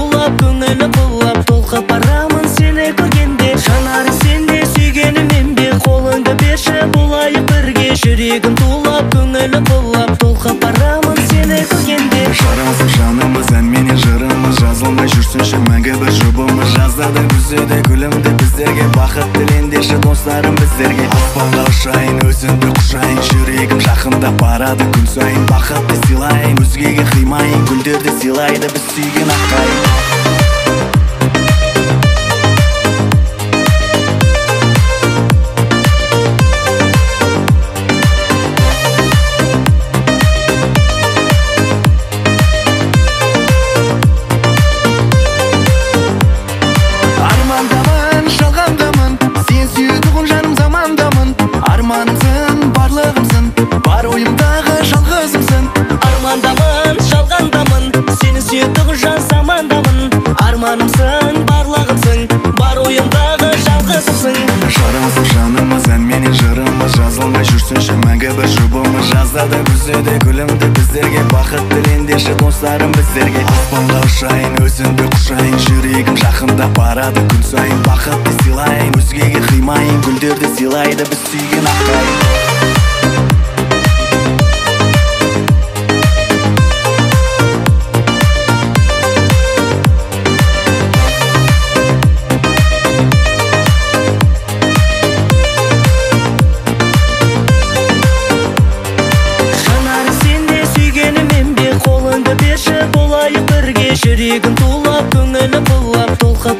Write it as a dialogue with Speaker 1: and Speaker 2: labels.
Speaker 1: тулап, көңілі бұлап, толқып барамын сені көргенде. Жанарың сенде, сүйгенім менбе, қолыңды берші болайық бірге. Жүрегім тулап, көңілі бұлап, толқып барамын сені көргенде.
Speaker 2: Жарасып жанымыз, әнменен жырымыз, жазылмай жүрсінші мәңгі бір жұбымыз. Жазда да күзде де күлімді біздерге, бақыт тілендеші достарым біздерге. Аспанға ұшайын, өзіңді құшайын, жүрегім жақында барады күн сайын. Бақытты сыйлайын, өзгеге қимайын, гүлдерді сыйлайды біз сүйген аққайын.
Speaker 1: Арманымсың, барлығымсың, бар ойымдағы жалғызымсың. Армандамын, жалғандамын, сені сүйетұғын жан замандамын. Арманымсың, барлығымсың, бар ойымдағы жалғызымсың.
Speaker 2: Жарасып жанымыз, әнменен жырымыз, жазылмай жүрсінші мәңгі бір жұбымыз. Жазда да күзде де күлімді біздерге, бақыт тілендеші достарым біздерге. Аспанға ұшайын, өзіңді құшайын, жүрегім жақында барады күн сайын. Бақытты сыйлайын, өзгеге қимайын, гүлдерді сыйлайды біз сүйген аққайын.
Speaker 1: Жүрегім тулап, көңілі бұлап, толқып